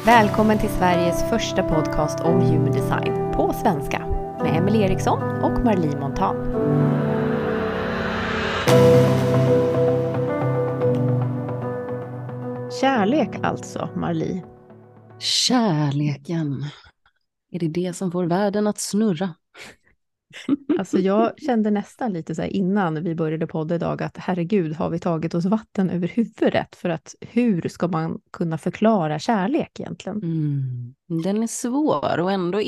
Välkommen till Sveriges första podcast om human design på svenska med Emelie Eriksson och Marlie Montan. Kärlek alltså, Marlie. Kärleken. Är det som får världen att snurra? Alltså jag kände nästan lite så här innan vi började podda idag att herregud, har vi tagit oss vatten över huvudet? För att hur ska man kunna förklara kärlek egentligen? Den är svår och ändå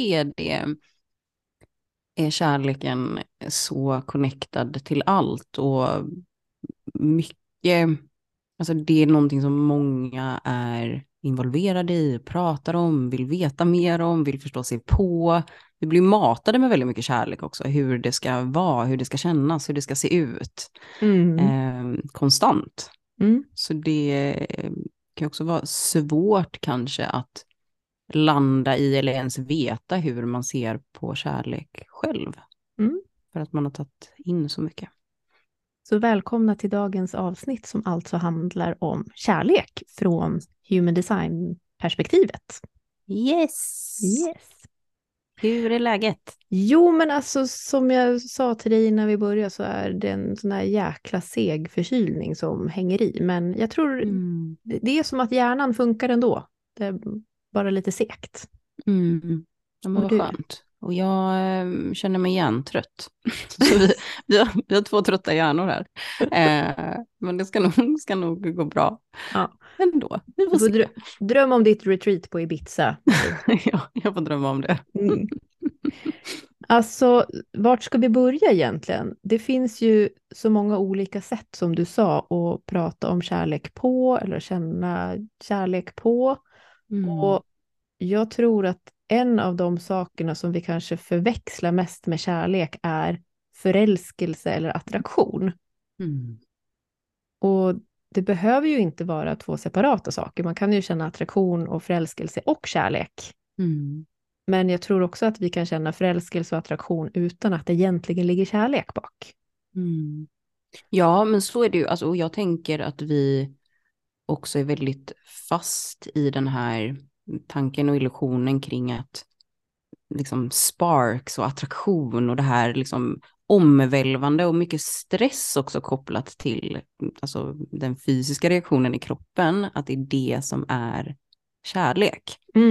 är kärleken så connectad till allt och mycket, alltså det är någonting som många är involverade i, pratar om, vill veta mer om, vill förstå sig på. Vi blir matade med väldigt mycket kärlek också, hur det ska vara, hur det ska kännas, hur det ska se ut. Konstant. Så det kan också vara svårt kanske att landa i eller ens veta hur man ser på kärlek själv. För att man har tagit in så mycket. Så välkomna till dagens avsnitt som alltså handlar om kärlek från human design-perspektivet. Yes! Hur är läget? Jo, men alltså som jag sa till dig när vi började så är det en sån här jäkla seg förkylning som hänger i. Men jag tror det är som att hjärnan funkar ändå. Det är bara lite segt. Ja, men vad skönt. Och jag känner mig hjärntrött. Så vi har två trötta hjärnor här. Men det ska nog gå bra. Ja. Ändå. Du får drömma om ditt retreat på Ibiza. Ja, jag får drömma om det. Alltså, vart ska vi börja egentligen? Det finns ju så många olika sätt som du sa att prata om kärlek på eller känna kärlek på. Och jag tror att en av de sakerna som vi kanske förväxlar mest med kärlek är förälskelse eller attraktion. Och det behöver ju inte vara två separata saker. Man kan ju känna attraktion och förälskelse och kärlek. Men jag tror också att vi kan känna förälskelse och attraktion utan att det egentligen ligger kärlek bak. Ja, men så är det ju. Alltså, och jag tänker att vi också är väldigt fast i den här tanken och illusionen kring att liksom sparks och attraktion och det här liksom omvälvande och mycket stress också kopplat till alltså den fysiska reaktionen i kroppen, att det är det som är kärlek.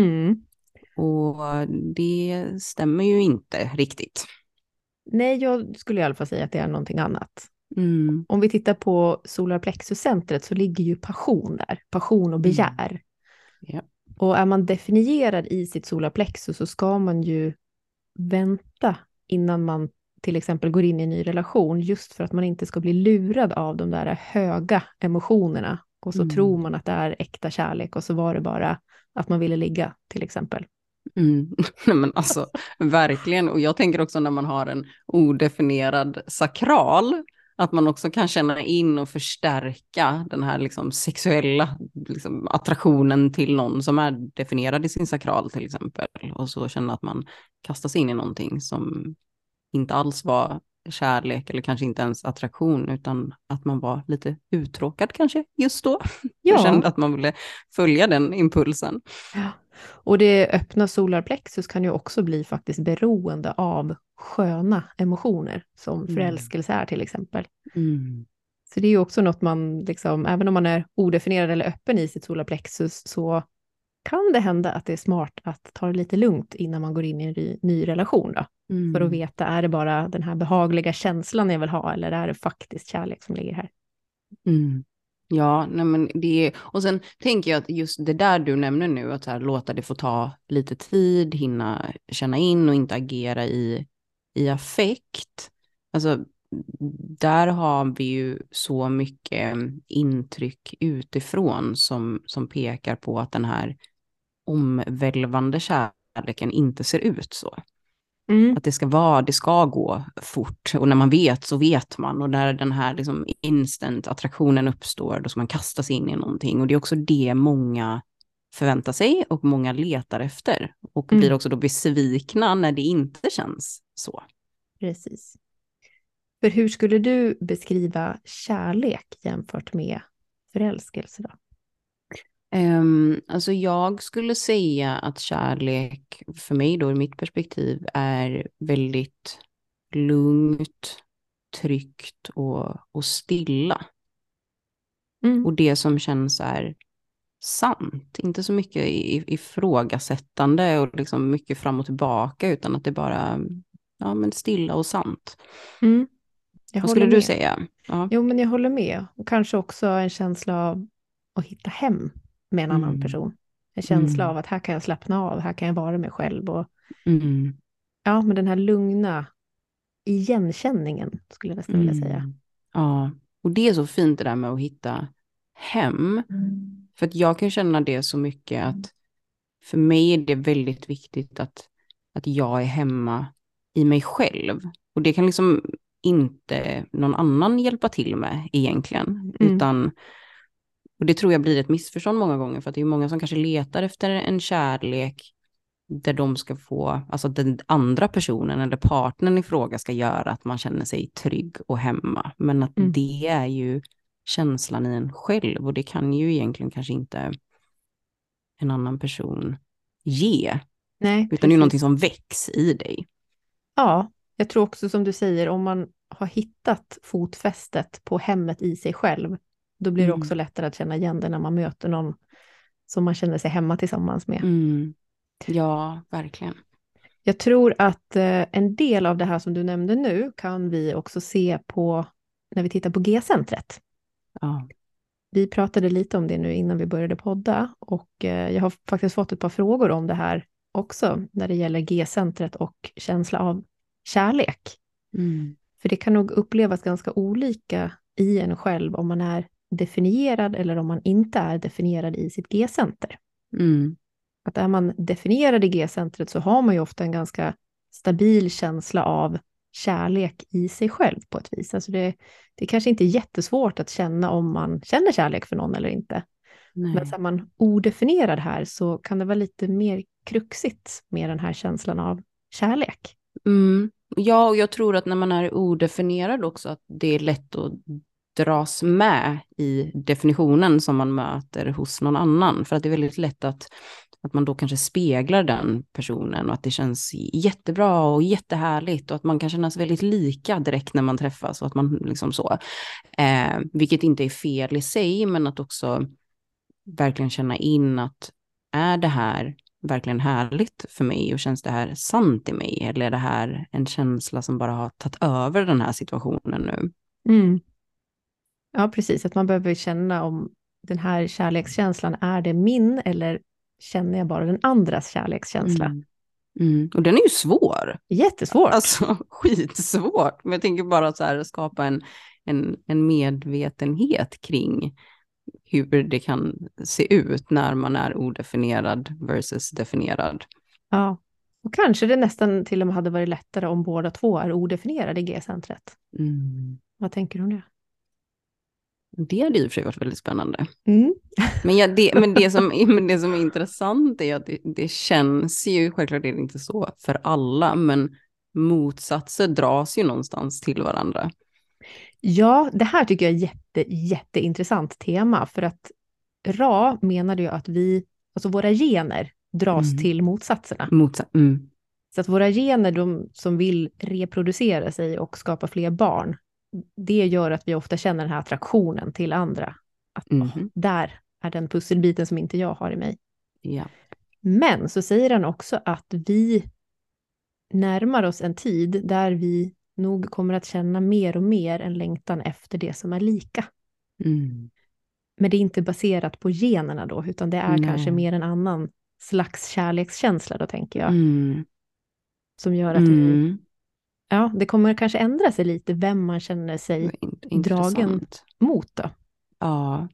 Och det stämmer ju inte riktigt. Nej, jag skulle i alla fall säga att det är någonting annat. Om vi tittar på solarplexuscentret så ligger ju passion där. Passion och begär. Ja. Och är man definierad i sitt solarplexus så ska man ju vänta innan man till exempel går in i en ny relation. Just för att man inte ska bli lurad av de där höga emotionerna. Och så tror man att det är äkta kärlek och så var det bara att man ville ligga till exempel. Men alltså, verkligen. Och jag tänker också när man har en odefinierad sakral, att man också kan känna in och förstärka den här liksom sexuella liksom attraktionen till någon som är definierad i sin sakral till exempel. Och så känna att man kastas in i någonting som inte alls var kärlek eller kanske inte ens attraktion, utan att man var lite uttråkad kanske just då. Ja. Jag kände att man ville följa den impulsen. Ja. Och det öppna solarplexus kan ju också bli faktiskt beroende av sköna emotioner som förälskelse är till exempel. Så det är ju också något man, liksom, även om man är odefinierad eller öppen i sitt solarplexus så kan det hända att det är smart att ta det lite lugnt innan man går in i en ny relation då. För att veta, är det bara den här behagliga känslan jag vill ha eller är det faktiskt kärlek som ligger här? Ja, nej men det, och sen tänker jag att just det där du nämner nu, att så här, låta det få ta lite tid, hinna känna in och inte agera i affekt. Alltså, där har vi ju så mycket intryck utifrån som pekar på att den här omvälvande kärleken inte ser ut så. Att det ska gå fort. Och när man vet så vet man. Och när den här liksom instant attraktionen uppstår, då ska man kasta sig in i någonting. Och det är också det många förväntar sig och många letar efter. Och blir också då besvikna när det inte känns så. Precis. För hur skulle du beskriva kärlek jämfört med förälskelse då? Alltså jag skulle säga att kärlek för mig då i mitt perspektiv är väldigt lugnt, tryggt och stilla. Och det som känns är sant. Inte så mycket ifrågasättande och liksom mycket fram och tillbaka, utan att det bara men stilla och sant. Vad skulle du säga? Ja. Jo, men jag håller med. Och kanske också en känsla av att hitta hem med en annan person. En känsla av att här kan jag slappna av, här kan jag vara mig själv. Och, ja, men den här lugna igenkänningen skulle jag nästan vilja säga. Ja, och det är så fint det där med att hitta hem. För att jag kan känna det så mycket att för mig är det väldigt viktigt att jag är hemma i mig själv. Och det kan liksom inte någon annan hjälpa till med egentligen. Utan, och det tror jag blir ett missförstånd många gånger, för att det är många som kanske letar efter en kärlek där de ska få, alltså den andra personen eller partnern i fråga ska göra att man känner sig trygg och hemma. Men att det är ju känslan i en själv, och det kan ju egentligen kanske inte en annan person ge. Nej, utan det är någonting som väcks i dig. Ja, jag tror också som du säger, om man har hittat fotfästet på hemmet i sig själv, då blir det också lättare att känna igen det när man möter någon som man känner sig hemma tillsammans med. Ja, verkligen. Jag tror att en del av det här som du nämnde nu kan vi också se på när vi tittar på G-centret. Ja. Vi pratade lite om det nu innan vi började podda, och jag har faktiskt fått ett par frågor om det här också när det gäller G-centret och känsla av kärlek. För det kan nog upplevas ganska olika i en själv om man är definierad eller om man inte är definierad i sitt G-center. Att är man definierad i G-centret så har man ju ofta en ganska stabil känsla av kärlek i sig själv på ett vis. Alltså det kanske inte är jättesvårt att känna om man känner kärlek för någon eller inte. Nej. Men så är man odefinierad här så kan det vara lite mer kruxigt med den här känslan av kärlek. Ja, och jag tror att när man är odefinierad också att det är lätt att dras med i definitionen som man möter hos någon annan. För att det är väldigt lätt att man då kanske speglar den personen och att det känns jättebra och jättehärligt och att man kan kännas väldigt lika direkt när man träffas och att man liksom så. Vilket inte är fel i sig, men att också verkligen känna in att är det här verkligen härligt för mig och känns det här sant i mig, eller är det här en känsla som bara har tagit över den här situationen nu? Ja, precis. Att man behöver känna om den här kärlekskänslan, är det min eller känner jag bara den andras kärlekskänsla? Och den är ju svår. Jättesvårt. Alltså skitsvårt. Men jag tänker bara så här, skapa en medvetenhet kring hur det kan se ut när man är odefinierad versus definierad. Ja, och kanske det nästan till och med hade varit lättare om båda två är odefinierade i G-centret. Vad tänker du om det? Det hade i och för sig varit väldigt spännande. Men det som är intressant är att det känns ju, självklart är det inte så för alla, men motsatser dras ju någonstans till varandra. Ja, det här tycker jag är jätteintressant tema, för att Ra menade ju att alltså våra gener dras till motsatserna. Så att våra gener, de som vill reproducera sig och skapa fler barn, det gör att vi ofta känner den här attraktionen till andra. Att där är den pusselbiten som inte jag har i mig. Ja. Men så säger han också att vi närmar oss en tid där vi nog kommer att känna mer och mer en längtan efter det som är lika. Men det är inte baserat på generna då, utan det är kanske mer en annan slags kärlekskänsla då, tänker jag. Som gör att det kommer kanske ändra sig lite vem man känner sig dragen mot då. Ja.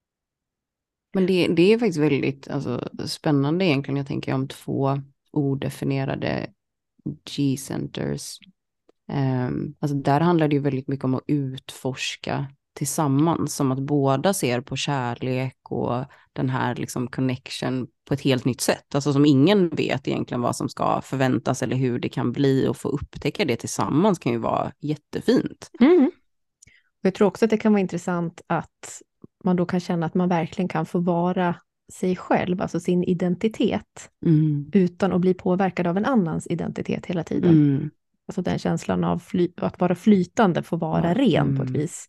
Men det är faktiskt väldigt spännande egentligen. Jag tänker om två odefinierade G-centers. Där handlar det ju väldigt mycket om att utforska tillsammans, som att båda ser på kärlek och den här liksom connection på ett helt nytt sätt. Alltså som ingen vet egentligen vad som ska förväntas eller hur det kan bli, och få upptäcka det tillsammans kan ju vara jättefint. Jag tror också att det kan vara intressant att man då kan känna att man verkligen kan få vara sig själv, alltså sin identitet, utan att bli påverkad av en annans identitet hela tiden. Alltså den känslan av att vara flytande, får vara ren på ett vis.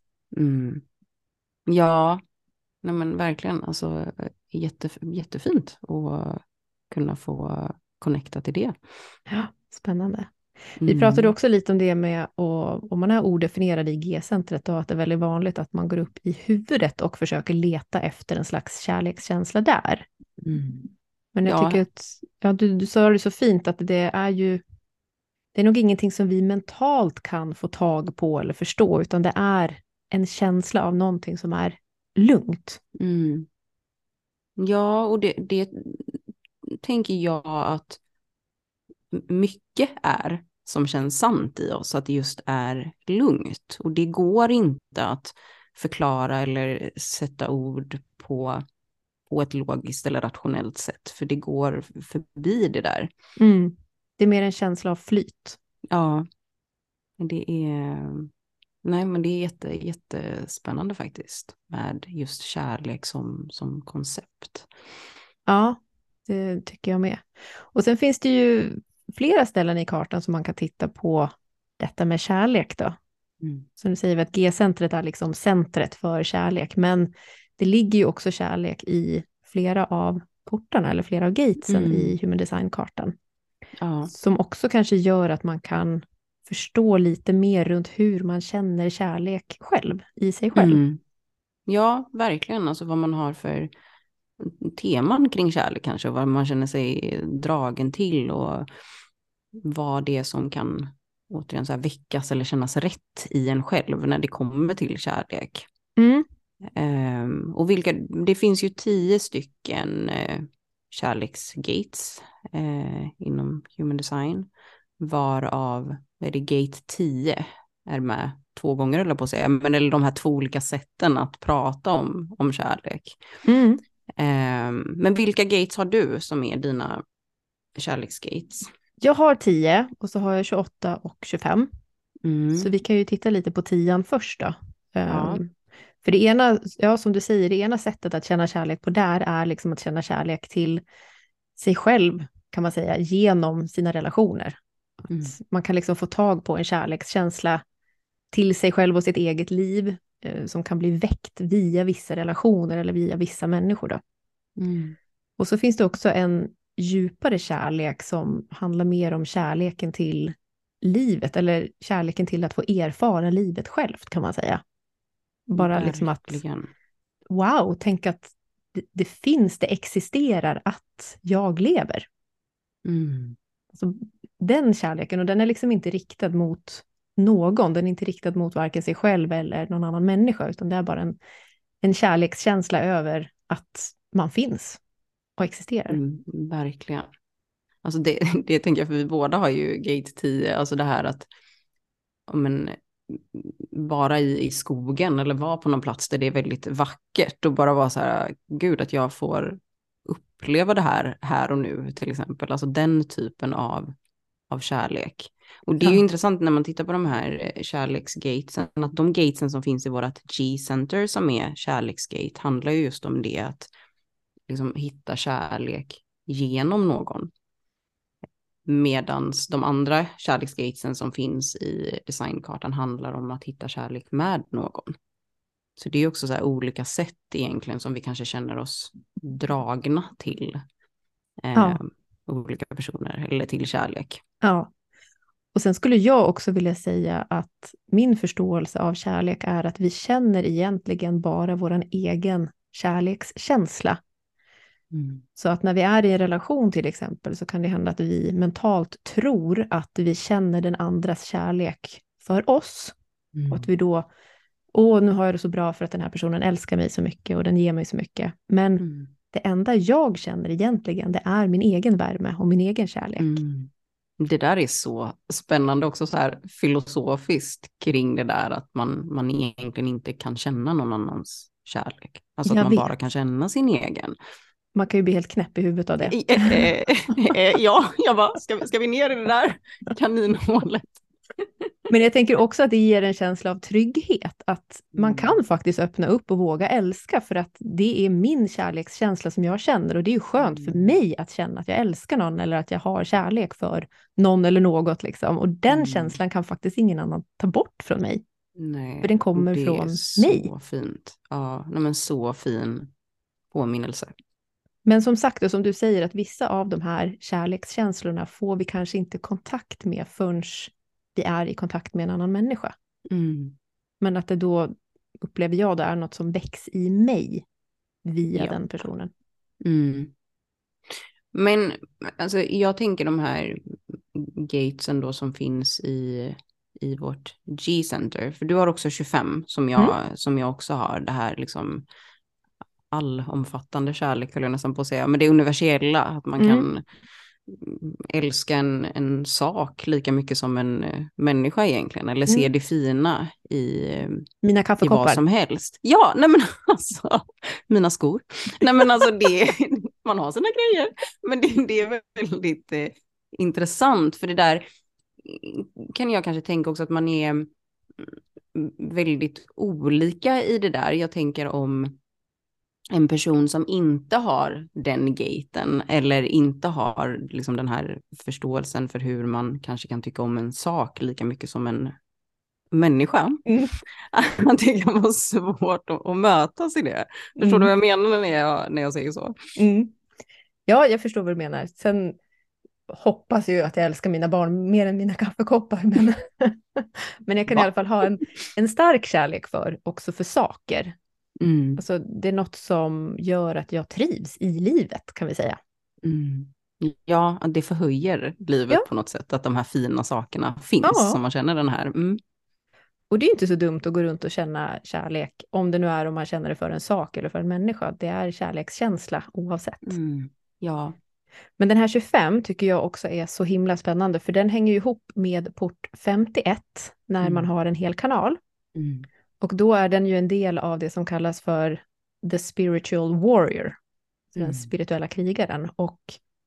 Ja, nej men verkligen, alltså jättefint att kunna få connecta till det. Ja, spännande. Vi pratade också lite om det med, och om man är odefinierad i G-centret, då, att det är väldigt vanligt att man går upp i huvudet och försöker leta efter en slags kärlekskänsla där. Men jag tycker att, du sa det så fint, att det är nog ingenting som vi mentalt kan få tag på eller förstå, utan det är en känsla av någonting som är lugnt. Ja, och det tänker jag att mycket är som känns sant i oss, att det just är lugnt. Och det går inte att förklara eller sätta ord på ett logiskt eller rationellt sätt, för det går förbi det där. Det är mer en känsla av flyt. Ja, det är jättespännande faktiskt, med just kärlek som koncept. Ja, det tycker jag med. Och sen finns det ju flera ställen i kartan som man kan titta på detta med kärlek då. Som du säger, att G-centret är liksom centret för kärlek, men det ligger ju också kärlek i flera av portarna, eller flera av gatesen i Human Design-kartan. Ja. Som också kanske gör att man kan förstå lite mer runt hur man känner kärlek själv, i sig själv. Ja, verkligen. Alltså vad man har för teman kring kärlek kanske, vad man känner sig dragen till, och vad det är som kan återigen så här väckas eller kännas rätt i en själv när det kommer till kärlek. Och det finns ju 10 stycken kärleksgates inom Human Design, varav är det gate 10 är med 2 gånger, eller på att säga, eller de här 2 olika sätten att prata om kärlek. Men vilka gates har du som är dina kärleksgates? Jag har 10 och så har jag 28 och 25. Så vi kan ju titta lite på 10 först då. För det ena, som du säger, det ena sättet att känna kärlek på där är liksom att känna kärlek till sig själv, kan man säga, genom sina relationer. Att man kan liksom få tag på en kärlekskänsla till sig själv och sitt eget liv, som kan bli väckt via vissa relationer eller via vissa människor då. Och så finns det också en djupare kärlek som handlar mer om kärleken till livet, eller kärleken till att få erfara livet självt, kan man säga. Bara liksom att, wow, tänk att det finns, det existerar, att jag lever. Alltså, den kärleken, och den är liksom inte riktad mot någon, den är inte riktad mot varken sig själv eller någon annan människa, utan det är bara en kärlekskänsla över att man finns och existerar. Verkligen. Alltså det tänker jag, för vi båda har ju gate 10, alltså det här att vara i skogen eller vara på någon plats där det är väldigt vackert och bara vara så här, gud, att jag får uppleva det här och nu till exempel, alltså den typen av kärlek. Och det är ju intressant när man tittar på de här kärleksgatesen, att de gatesen som finns i vårat G-center som är kärleksgate handlar ju just om det, att liksom hitta kärlek genom någon. Medans de andra kärleksgatesen som finns i designkartan handlar om att hitta kärlek med någon. Så det är också så här olika sätt egentligen som vi kanske känner oss dragna till olika personer eller till kärlek. Ja. Och sen skulle jag också vilja säga att min förståelse av kärlek är att vi känner egentligen bara vår egen kärlekskänsla. Så att när vi är i en relation till exempel, så kan det hända att vi mentalt tror att vi känner den andras kärlek för oss. Och att vi då, nu har jag det så bra för att den här personen älskar mig så mycket och den ger mig så mycket. Men det enda jag känner egentligen, det är min egen värme och min egen kärlek. Det där är så spännande också, så här filosofiskt kring det där, att man egentligen inte kan känna någon annans kärlek. Alltså att man bara kan känna sin egen. Man kan ju bli helt knäpp i huvudet av det. Ja, jag bara, ska vi ner i det där kaninhålet? Men jag tänker också att det ger en känsla av trygghet, att man kan faktiskt öppna upp och våga älska, för att det är min kärlekskänsla som jag känner, och det är ju skönt för mig att känna att jag älskar någon, eller att jag har kärlek för någon eller något liksom. Och den känslan kan faktiskt ingen annan ta bort från mig. Nej, för den kommer det från är mig. så fint. Ja, nej, men så fin påminnelse. Men som sagt, och som du säger, att vissa av de här kärlekskänslorna får vi kanske inte kontakt med förrän vi är i kontakt med en annan människa. Men att det då, upplever jag, det är något som väcks i mig via den personen. Men alltså, jag tänker de här gatesen då som finns i vårt G-center. För du har också 25 som jag också har. Det här liksom allomfattande kärlek, höll jag nästan på att säga. Men det är universella, att man kan älska en sak lika mycket som en människa egentligen. Eller se det fina i mina kaffekoppar. I vad som helst. Ja, nej men alltså, mina skor. Nej men alltså man har sina grejer. Men det är väldigt intressant, för det där kan jag kanske tänka också att man är väldigt olika i det där. Jag tänker om en person som inte har den gaten, eller inte har liksom den här förståelsen för hur man kanske kan tycka om en sak lika mycket som en människa. Att det kan vara svårt att mötas i det. Förstår du vad jag menar när jag säger så? Ja, jag förstår vad du menar. Sen hoppas ju att jag älskar mina barn mer än mina kaffekoppar. Men jag kan i alla fall ha en stark kärlek också för saker. Alltså, det är något som gör att jag trivs i livet, kan vi säga. Ja, det förhöjer livet på något sätt. Att de här fina sakerna finns, som man känner den här. Och det är inte så dumt att gå runt och känna kärlek. Om det nu är om man känner det för en sak eller för en människa. Det är kärlekskänsla oavsett. Ja. Men den här 25 tycker jag också är så himla spännande. För den hänger ju ihop med port 51 när man har en hel kanal. Och då är den ju en del av det som kallas för the spiritual warrior. Den spirituella krigaren. Och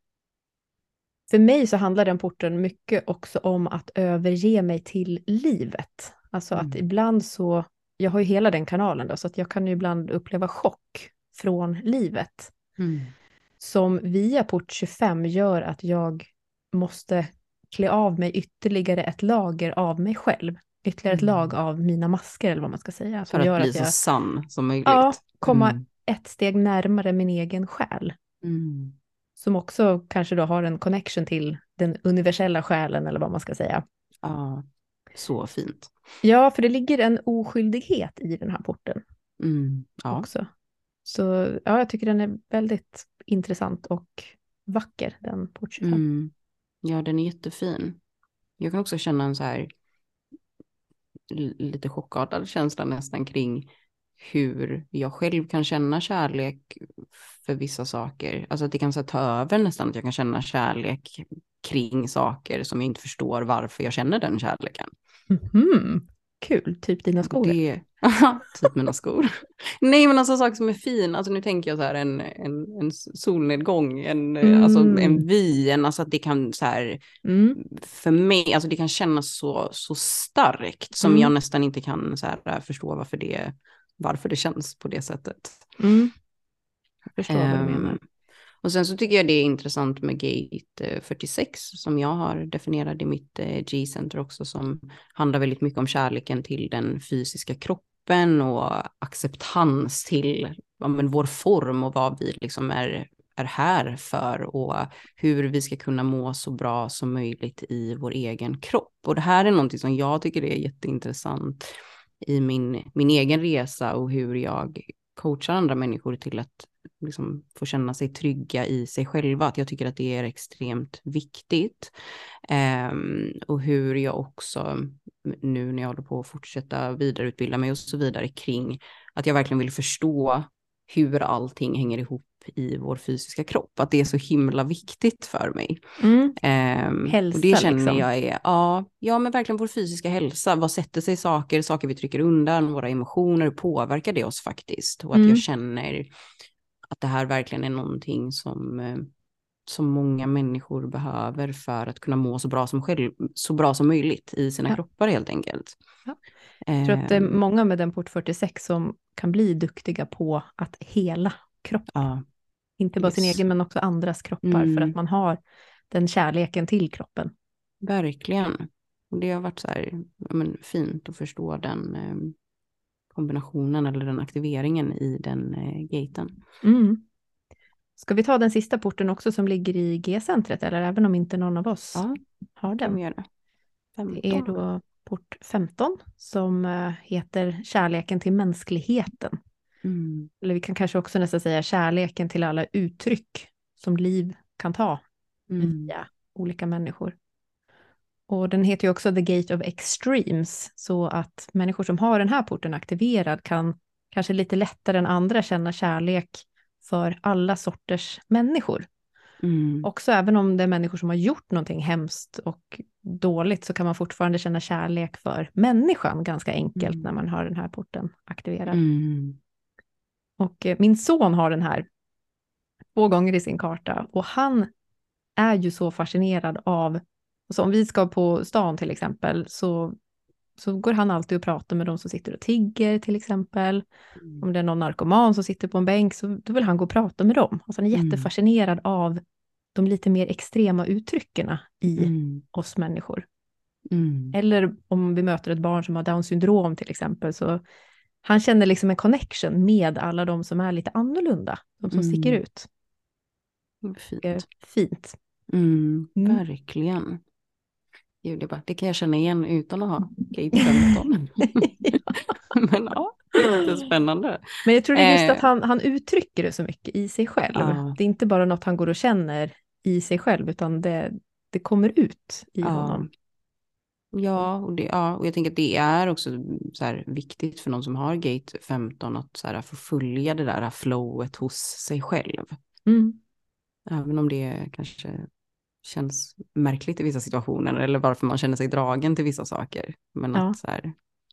för mig så handlar den porten mycket också om att överge mig till livet. Alltså att ibland så, jag har ju hela den kanalen då, så att jag kan ju ibland uppleva chock från livet. Som via port 25 gör att jag måste klä av mig ytterligare ett lager av mig själv. Ytterligare ett lag av mina masker, eller vad man ska säga. För att gör bli att jag, så sann som möjligt. Ja, komma ett steg närmare min egen själ. Som också kanske då har en connection till den universella själen, eller vad man ska säga. Ja, så fint. Ja, för det ligger en oskyldighet i den här porten. Också. Så ja, jag tycker den är väldigt intressant och vacker, den port 25. Ja, den är jättefin. Jag kan också känna en så här lite chockartad känsla nästan kring hur jag själv kan känna kärlek för vissa saker. Alltså att det kan så ta över nästan, att jag kan känna kärlek kring saker som jag inte förstår varför jag känner den kärleken. Kul, typ dina skor. Typ mina skor. Nej, men alltså saker som är fin. Alltså nu tänker jag så här en solnedgång, alltså en vy, alltså att det kan så här för mig, alltså det kan kännas så starkt som jag nästan inte kan så här förstå varför det känns på det sättet. Jag förstår vad du menar. Och sen så tycker jag det är intressant med gate 46 som jag har definierat i mitt G-center också, som handlar väldigt mycket om kärleken till den fysiska kroppen och acceptans till vår form och vad vi liksom är här för och hur vi ska kunna må så bra som möjligt i vår egen kropp. Och det här är någonting som jag tycker är jätteintressant i min egen resa och hur jag coachar andra människor till att liksom få känna sig trygga i sig själva. Att jag tycker att det är extremt viktigt. Och hur jag också nu när jag håller på att fortsätta vidareutbilda mig och så vidare kring att jag verkligen vill förstå hur allting hänger ihop i vår fysiska kropp. Att det är så himla viktigt för mig. Hälsa, och det känner liksom. jag är, ja men verkligen vår fysiska hälsa. Vad sätter sig saker vi trycker undan, våra emotioner, påverkar det oss faktiskt. Och att jag känner att det här verkligen är någonting som som många människor behöver för att kunna må så bra som möjligt i sina kroppar helt enkelt. Ja. Jag tror att det är många med den port 46 som kan bli duktiga på att hela kroppen. Ja. Inte bara sin egen men också andras kroppar, för att man har den kärleken till kroppen. Verkligen. Och det har varit så här, fint att förstå den kombinationen eller den aktiveringen i den gaten. Ska vi ta den sista porten också som ligger i G-centret, eller även om inte någon av oss har den? Vi gör det. 15. Det är då port 15 som heter kärleken till mänskligheten. Eller vi kan kanske också nästan säga kärleken till alla uttryck som liv kan ta via olika människor. Och den heter ju också The Gate of Extremes, så att människor som har den här porten aktiverad kan kanske lite lättare än andra känna kärlek för alla sorters människor. Också även om det är människor som har gjort någonting hemskt och dåligt, så kan man fortfarande känna kärlek för människan ganska enkelt när man har den här porten aktiverad. Och min son har den här 2 gånger i sin karta, och han är ju så fascinerad av, så om vi ska på stan till exempel, så går han alltid och pratar med de som sitter och tigger till exempel. Om det är någon narkoman som sitter på en bänk, så då vill han gå och prata med dem. Alltså han är jättefascinerad av de lite mer extrema uttryckerna i oss människor. Eller om vi möter ett barn som har Down syndrom till exempel, så han känner liksom en connection med alla de som är lite annorlunda, de som sticker ut. Fint. Verkligen. Det kan jag känna igen utan att ha Gate 15. Men ja, det är spännande. Men jag tror det är just att han uttrycker det så mycket i sig själv. Det är inte bara något han går och känner i sig själv, utan det kommer ut i honom. Och jag tänker att det är också så här viktigt för någon som har Gate 15 att så här få följa det där flowet hos sig själv. Även om det kanske känns märkligt i vissa situationer, eller varför man känner sig dragen till vissa saker. Men att så här...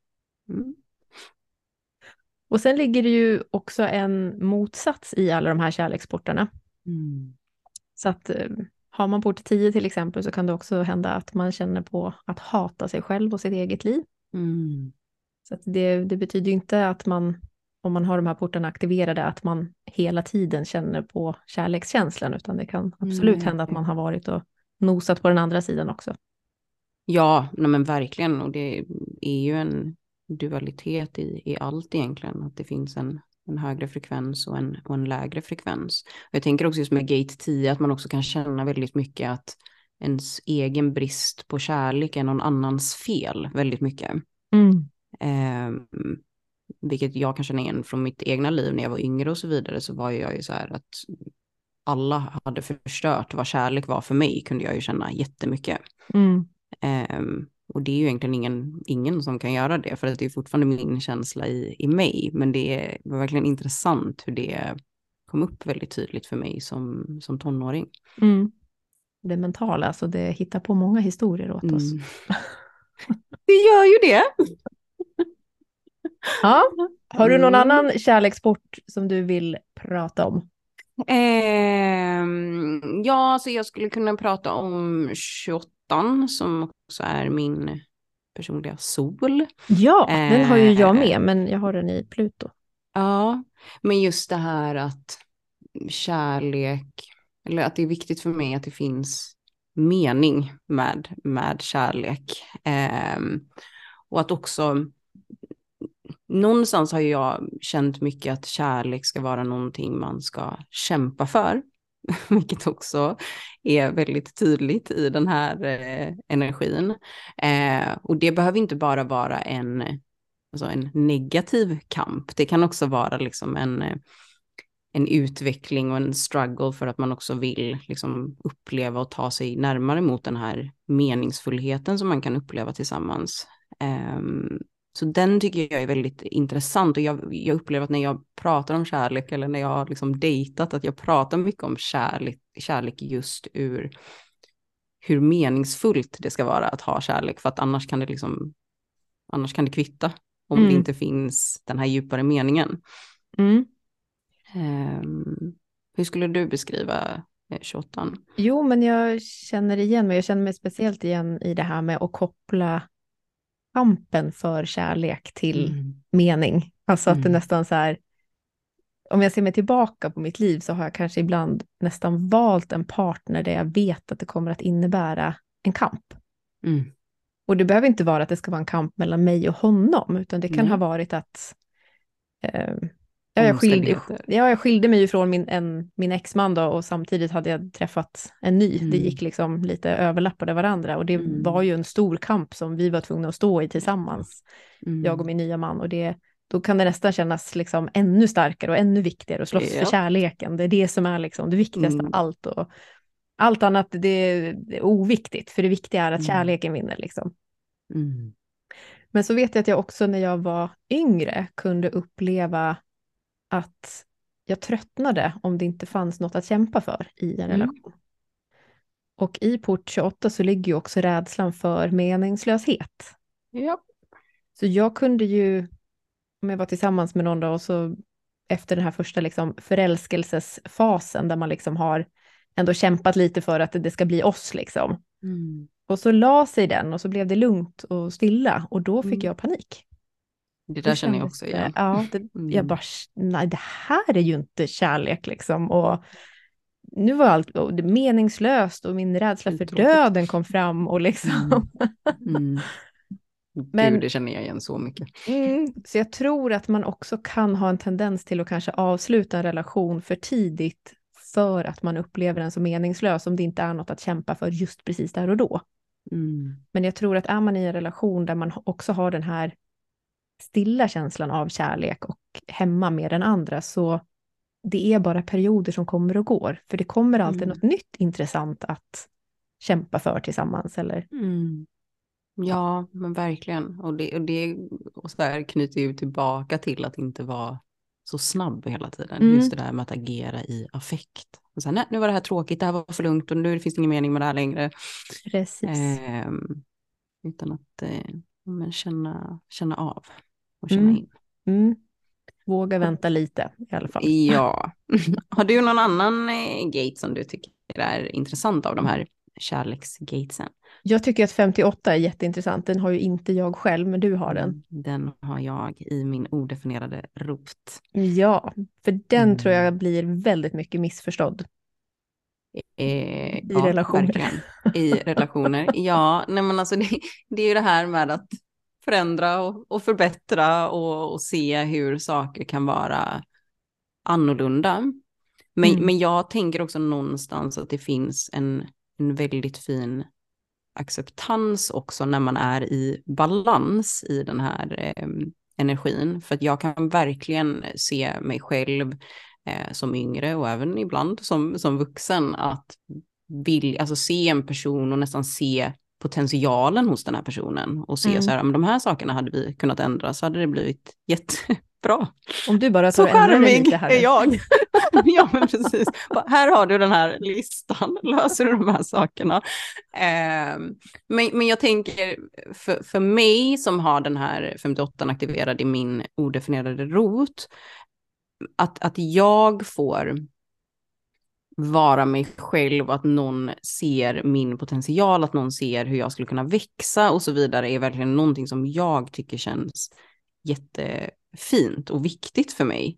Och sen ligger det ju också en motsats i alla de här kärleksportarna. Så att har man port 10 till exempel, så kan det också hända att man känner på att hata sig själv och sitt eget liv. Så att det betyder ju inte att man, om man har de här portarna aktiverade, att man hela tiden känner på kärlekskänslan, utan det kan absolut hända att man har varit och nosat på den andra sidan också. Ja, men verkligen. Och det är ju en dualitet i allt egentligen. Att det finns en högre frekvens och en lägre frekvens. Och jag tänker också just med Gate 10 att man också kan känna väldigt mycket att ens egen brist på kärlek är någon annans fel väldigt mycket. Vilket jag kan känna igen från mitt egna liv när jag var yngre och så vidare, så var jag ju så här att alla hade förstört vad kärlek var för mig, kunde jag ju känna jättemycket. Och det är ju egentligen ingen som kan göra det, för att det är fortfarande min känsla i mig, men det var verkligen intressant hur det kom upp väldigt tydligt för mig som tonåring. Det mentala, alltså det hittar på många historier åt oss. Det gör ju det. Ja. Har du någon annan kärleksport som du vill prata om? Ja, så jag skulle kunna prata om 28 som också är min personliga sol. Ja, den har ju jag med, men jag har den i Pluto. Ja, men just det här att kärlek, eller att det är viktigt för mig att det finns mening med kärlek. Och att också någonstans har jag känt mycket att kärlek ska vara någonting man ska kämpa för. Vilket också är väldigt tydligt i den här energin. Och det behöver inte bara vara en negativ kamp. Det kan också vara liksom en utveckling och en struggle för att man också vill liksom uppleva och ta sig närmare mot den här meningsfullheten som man kan uppleva tillsammans. Så den tycker jag är väldigt intressant, och jag upplever att när jag pratar om kärlek eller när jag har liksom dejtat, att jag pratar mycket om kärlek just ur hur meningsfullt det ska vara att ha kärlek, för att annars kan det kvitta om det inte finns den här djupare meningen. Hur skulle du beskriva 28. Jo, men jag känner igen mig. Jag känner mig speciellt igen i det här med att koppla kampen för kärlek till mening. Alltså att det nästan så här, om jag ser mig tillbaka på mitt liv så har jag kanske ibland nästan valt en partner där jag vet att det kommer att innebära en kamp. Och det behöver inte vara att det ska vara en kamp mellan mig och honom, utan det kan ha varit att jag skilde mig ju från min exman då, och samtidigt hade jag träffat en ny. Det gick liksom lite överlappade varandra, och det var ju en stor kamp som vi var tvungna att stå i tillsammans, jag och min nya man, och då kan det nästan kännas liksom ännu starkare och ännu viktigare att slåss för kärleken. Det är det som är liksom det viktigaste av allt, och allt annat det är oviktigt, för det viktiga är att kärleken vinner liksom. Men så vet jag att jag också när jag var yngre kunde uppleva att jag tröttnade om det inte fanns något att kämpa för i en relation. Och i port 28 så ligger ju också rädslan för meningslöshet. Ja. Så jag kunde ju, om jag var tillsammans med någon då, och så efter den här första liksom förälskelsesfasen där man liksom har ändå kämpat lite för att det ska bli oss liksom. Och så la sig den och så blev det lugnt och stilla, och då fick jag panik. Det där känner jag också igen. Ja, jag bara, nej, det här är ju inte kärlek liksom. Och nu var allt meningslöst och min rädsla för döden kom fram och liksom. Men, gud, det känner jag igen så mycket. Så jag tror att man också kan ha en tendens till att kanske avsluta en relation för tidigt för att man upplever den som meningslös, om det inte är något att kämpa för just precis där och då. Men jag tror att är man i en relation där man också har den här stilla känslan av kärlek och hemma med den andra, så det är bara perioder som kommer och går, för det kommer alltid något nytt intressant att kämpa för tillsammans, eller? Ja, men verkligen. Och så där knyter ju tillbaka till att inte vara så snabb hela tiden. Just det där med att agera i affekt. Och så här, nej, nu var det här tråkigt, det här var för lugnt och nu finns det ingen mening med det här längre. Precis. Utan att men känna av och känna in. Våga vänta lite i alla fall. Ja. Har du någon annan gate som du tycker är intressant av de här kärleksgatesen? Jag tycker att 58 är jätteintressant. Den har ju inte jag själv, men du har den. Den har jag i min odefinierade rot. Ja, för den tror jag blir väldigt mycket missförstådd. I relationer. Verkligen. I relationer. Ja, nej men alltså det är ju det här med att förändra och förbättra och se hur saker kan vara annorlunda. Men jag tänker också någonstans att det finns en väldigt fin acceptans också när man är i balans i den här energin. För att jag kan verkligen se mig själv som yngre och även ibland som vuxen att alltså se en person och nästan se potentialen hos den här personen och se så här, men de här sakerna hade vi kunnat ändra, så hade det blivit jättebra. Om du bara tar så charmig lite här. Är jag. Ja, men precis. Här har du den här listan, löser du de här sakerna. Men jag tänker, för mig som har den här 58 aktiverad i min odefinierade rot, att jag får vara mig själv, att någon ser min potential, att någon ser hur jag skulle kunna växa och så vidare, är verkligen någonting som jag tycker känns jättefint och viktigt för mig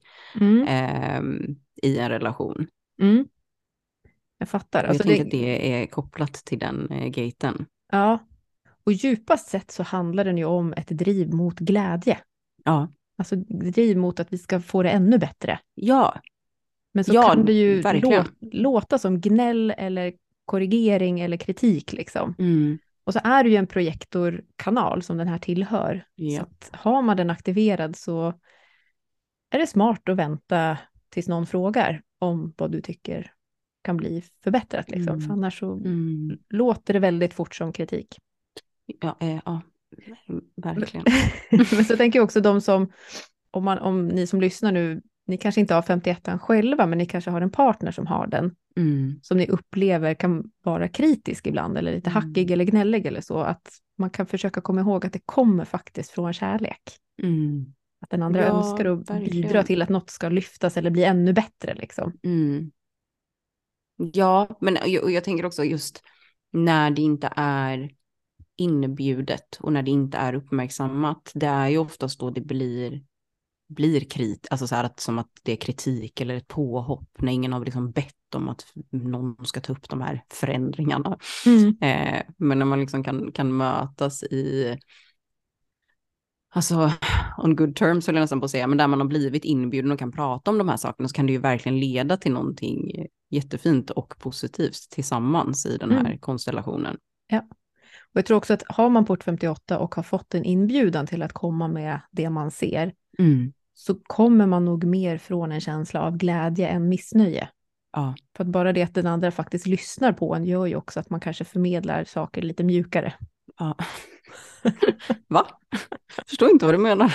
i en relation. Jag fattar. Jag tänker att det är kopplat till den gaten. Ja, och djupast sett så handlar den ju om ett driv mot glädje. Ja. Alltså driv mot att vi ska få det ännu bättre. Ja. Men så kan det ju låta som gnäll eller korrigering eller kritik liksom. Och så är det ju en projektorkanal som den här tillhör. Så att har man den aktiverad så är det smart att vänta tills någon frågar om vad du tycker kan bli förbättrat liksom. För annars så låter det väldigt fort som kritik. Ja, verkligen. Men så tänker jag också de som, om ni som lyssnar nu, ni kanske inte har 51an själva, men ni kanske har en partner som har den. Som ni upplever kan vara kritisk ibland, eller lite hackig eller gnällig eller så. Att man kan försöka komma ihåg att det kommer faktiskt från kärlek. Att den andra önskar att bidra till att något ska lyftas eller bli ännu bättre liksom. Ja, men jag tänker också just när det inte är inbjudet och när det inte är uppmärksammat, det är ju oftast då det blir alltså så här att, som att det är kritik eller ett påhopp när ingen har liksom bett om att någon ska ta upp de här förändringarna. Men när man liksom kan mötas i, alltså on good terms vill jag nästan på att säga, men där man har blivit inbjuden och kan prata om de här sakerna, så kan det ju verkligen leda till någonting jättefint och positivt tillsammans i den här konstellationen. Ja. Och jag tror också att har man port 58 och har fått en inbjudan till att komma med det man ser, så kommer man nog mer från en känsla av glädje än missnöje. Ja. För att bara det att den andra faktiskt lyssnar på en gör ju också att man kanske förmedlar saker lite mjukare. Ja. Va? Förstår inte vad du menar.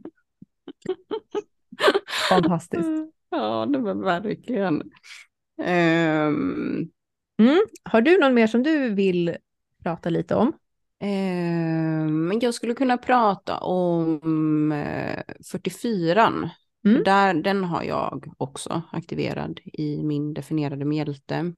Fantastiskt. Ja, det var verkligen. Har du någon mer som du vill prata lite om? Men jag skulle kunna prata om 44. Den har jag också aktiverad i min definierade mjälte.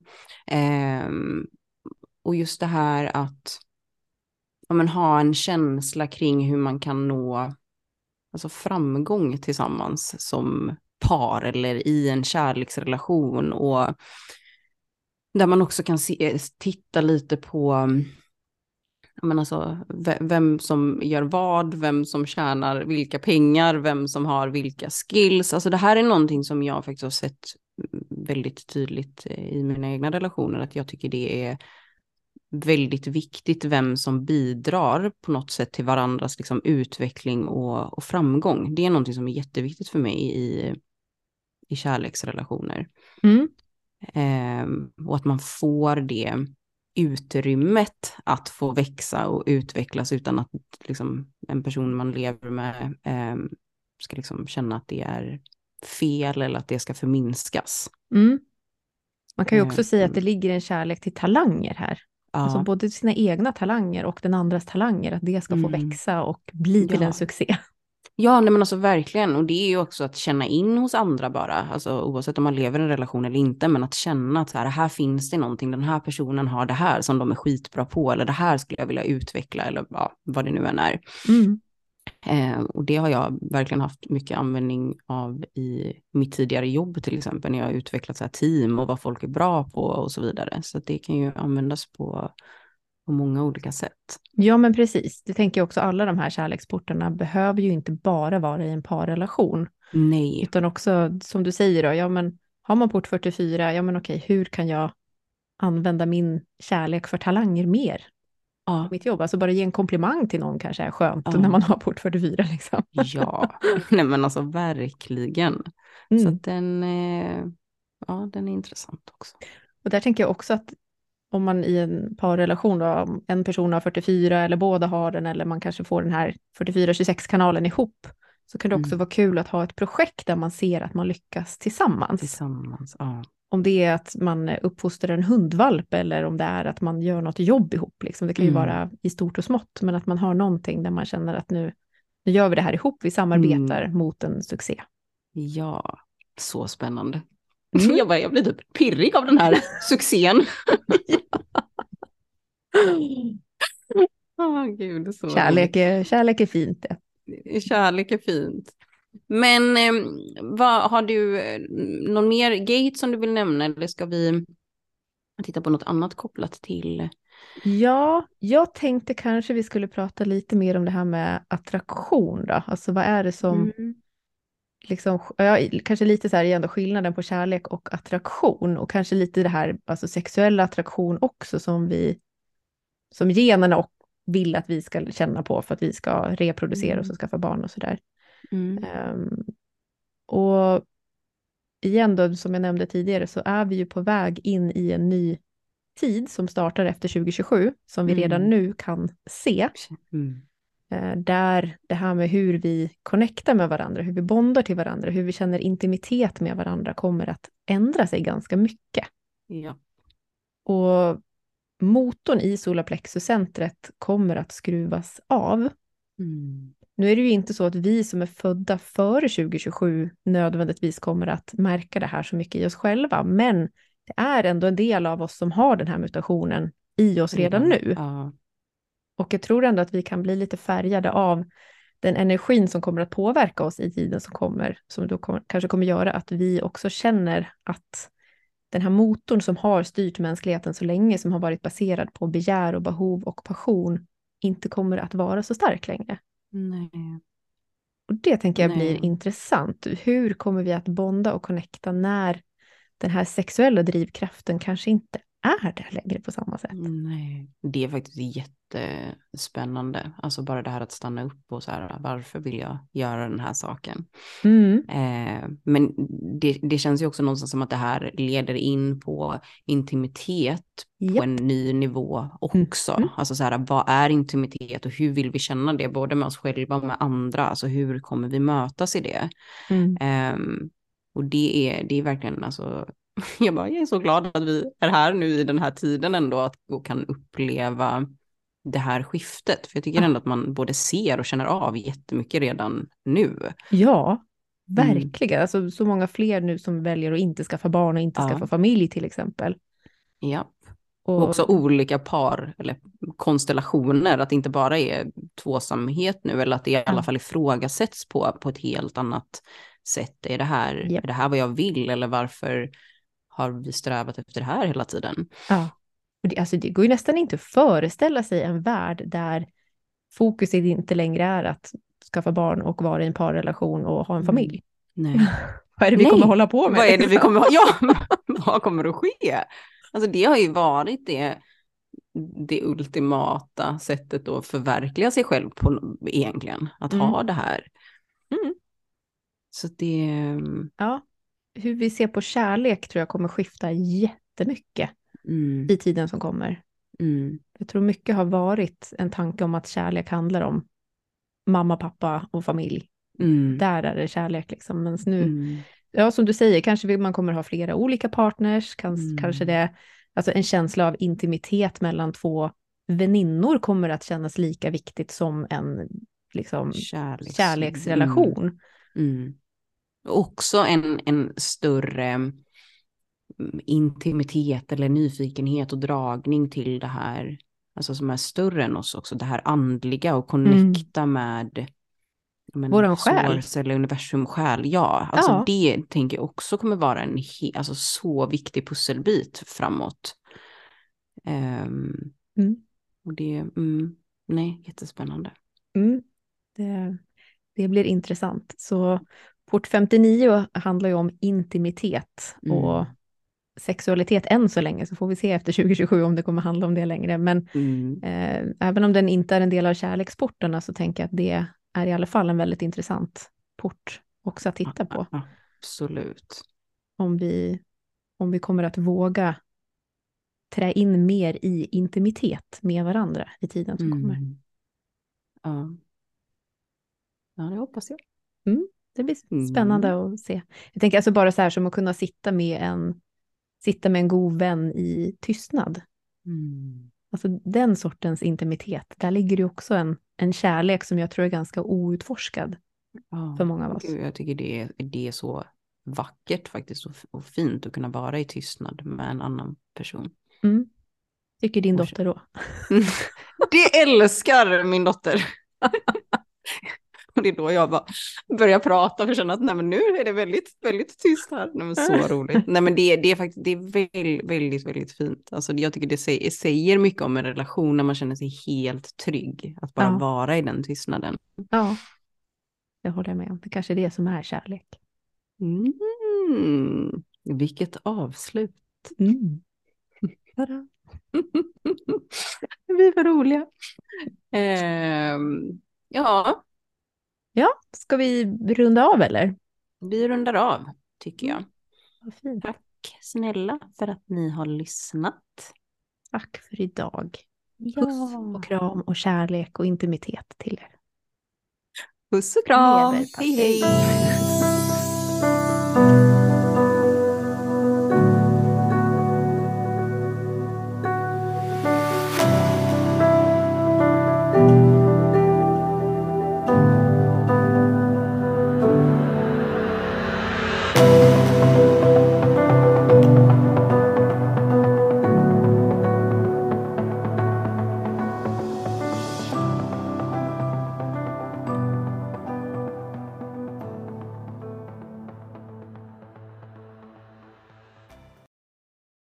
Och just det här att ha en känsla kring hur man kan nå alltså framgång tillsammans som par eller i en kärleksrelation, och där man också kan titta lite på alltså, vem som gör vad, vem som tjänar vilka pengar, vem som har vilka skills. Alltså det här är någonting som jag faktiskt har sett väldigt tydligt i mina egna relationer, att jag tycker det är väldigt viktigt vem som bidrar på något sätt till varandras liksom utveckling och framgång. Det är någonting som är jätteviktigt för mig i kärleksrelationer. Och att man får det utrymmet att få växa och utvecklas utan att liksom, en person man lever med ska liksom känna att det är fel eller att det ska förminskas. Man kan ju också säga att det ligger en kärlek till talanger här. Ja. Alltså både sina egna talanger och den andras talanger, att det ska få växa och bli till en succé. Ja, nej men alltså verkligen. Och det är ju också att känna in hos andra bara. Alltså oavsett om man lever i en relation eller inte. Men att känna att här finns det någonting. Den här personen har det här som de är skitbra på. Eller det här skulle jag vilja utveckla. Eller vad det nu än är. Och det har jag verkligen haft mycket användning av i mitt tidigare jobb till exempel. När jag har utvecklat så här team och vad folk är bra på och så vidare. Så att det kan ju användas på många olika sätt. Ja, men precis. Det tänker jag också, alla de här kärleksportarna behöver ju inte bara vara i en parrelation. Nej. Utan också, som du säger då, ja men har man port 44, ja men okej, hur kan jag använda min kärlek för talanger mer? Ja. Mitt jobb, alltså bara ge en komplimang till någon kanske är skönt när man har port 44 liksom. Ja, nej men alltså verkligen. Så att den är intressant också. Och där tänker jag också att om man i en parrelation då, en person har 44 eller båda har den, eller man kanske får den här 44-26-kanalen ihop, så kan det också vara kul att ha ett projekt där man ser att man lyckas tillsammans. Ja. Om det är att man uppfostrar en hundvalp eller om det är att man gör något jobb ihop. Liksom. Det kan ju vara i stort och smått, men att man har någonting där man känner att nu gör vi det här ihop, vi samarbetar mot en succé. Ja, så spännande. Jag blir typ pirrig av den här succén. Gud, så kärlek är fint. Kärlek är fint. Men har du någon mer gate som du vill nämna, eller ska vi titta på något annat kopplat till? Ja, jag tänkte kanske vi skulle prata lite mer om det här med attraktion då. Alltså vad är det som liksom, kanske lite så här igen då, skillnaden på kärlek och attraktion, och kanske lite det här, alltså sexuell attraktion också som generna och vill att vi ska känna på för att vi ska reproducera oss och skaffa barn och sådär. Och igen då, som jag nämnde tidigare, så är vi ju på väg in i en ny tid som startar efter 2027, som vi redan nu kan se. Där det här med hur vi connectar med varandra, hur vi bondar till varandra, hur vi känner intimitet med varandra kommer att ändra sig ganska mycket. Ja. Och motorn i solarplexuscentret kommer att skruvas av. Nu är det ju inte så att vi som är födda före 2027 nödvändigtvis kommer att märka det här så mycket i oss själva, men det är ändå en del av oss som har den här mutationen i oss redan nu. Ja. Och jag tror ändå att vi kan bli lite färgade av den energin som kommer att påverka oss i tiden som kommer, som då kanske kommer göra att vi också känner att den här motorn som har styrt mänskligheten så länge, som har varit baserad på begär och behov och passion, inte kommer att vara så stark längre. Nej. Och det tänker jag blir intressant. Hur kommer vi att bonda och connecta när den här sexuella drivkraften kanske inte är där längre på samma sätt? Nej, det är faktiskt jättespännande. Alltså bara det här att stanna upp och så här, varför vill jag göra den här saken? Men det känns ju också någonstans som att det här leder in på intimitet på en ny nivå också. Alltså så här, vad är intimitet och hur vill vi känna det? Både med oss själva och med andra. Alltså hur kommer vi mötas i det? Och det är verkligen, alltså, jag är så glad att vi är här nu i den här tiden ändå och kan uppleva det här skiftet. För jag tycker ändå att man både ser och känner av jättemycket redan nu. Ja, verkligen. Alltså så många fler nu som väljer att inte skaffa barn och inte skaffa familj till exempel. Ja. Och också olika par eller konstellationer, att det inte bara är tvåsamhet nu, eller att det i alla fall ifrågasätts på ett helt annat sätt. Är det här vad jag vill, eller varför har vi strävat efter det här hela tiden? Ja, och det går ju nästan inte att föreställa sig en värld där fokuset inte längre är att skaffa barn och vara i en parrelation och ha en familj. Nej. Vad är det vi kommer hålla på med? Vad är det vi kommer vad kommer att ske? Alltså det har ju varit det ultimata sättet att förverkliga sig själv på egentligen. Att ha det här. Så det... Ja, hur vi ser på kärlek tror jag kommer skifta jättemycket i tiden som kommer. Jag tror mycket har varit en tanke om att kärlek handlar om mamma, pappa och familj. Där är det kärlek liksom. Men nu, ja, som du säger, kanske man kommer ha flera olika partners. Kanske det, alltså en känsla av intimitet mellan två väninnor kommer att kännas lika viktigt som en liksom, kärleksrelation. Också en större intimitet eller nyfikenhet och dragning till det här, alltså som är större än oss också, det här andliga och connecta med våran själ. Source eller universum själ. Ja, alltså det tänker jag också kommer vara en alltså så viktig pusselbit framåt. Och det, jättespännande. Det blir intressant. Så port 59 handlar ju om intimitet och sexualitet än så länge, så får vi se efter 2027 om det kommer handla om det längre. Men även om den inte är en del av kärleksportarna så tänker jag att det är i alla fall en väldigt intressant port också att titta på. Absolut. Om vi kommer att våga trä in mer i intimitet med varandra i tiden som kommer. Ja, det hoppas jag. Det blir spännande att se. Jag tänker alltså bara så här som att kunna sitta med en god vän i tystnad. Alltså den sortens intimitet, där ligger det också en kärlek som jag tror är ganska outforskad för många av oss. Jag tycker det är så vackert faktiskt och fint att kunna vara i tystnad med en annan person. Tycker din dotter då? Det älskar min dotter. Och det är då jag bara börjar prata och känner att nej, men nu är det väldigt, väldigt tyst här. Nej, men så roligt. Nej, men det är faktiskt väldigt, väldigt fint. Alltså, jag tycker det säger mycket om en relation när man känner sig helt trygg. Att bara vara i den tystnaden. Ja, det håller jag med om. Det kanske är det som är kärlek. Vilket avslut. Vi var roliga. Ja, ska vi runda av eller? Vi rundar av, tycker jag. Vad fint. Tack snälla för att ni har lyssnat. Tack för idag. Puss och kram och kärlek och intimitet till er. Puss och kram. Hej hej.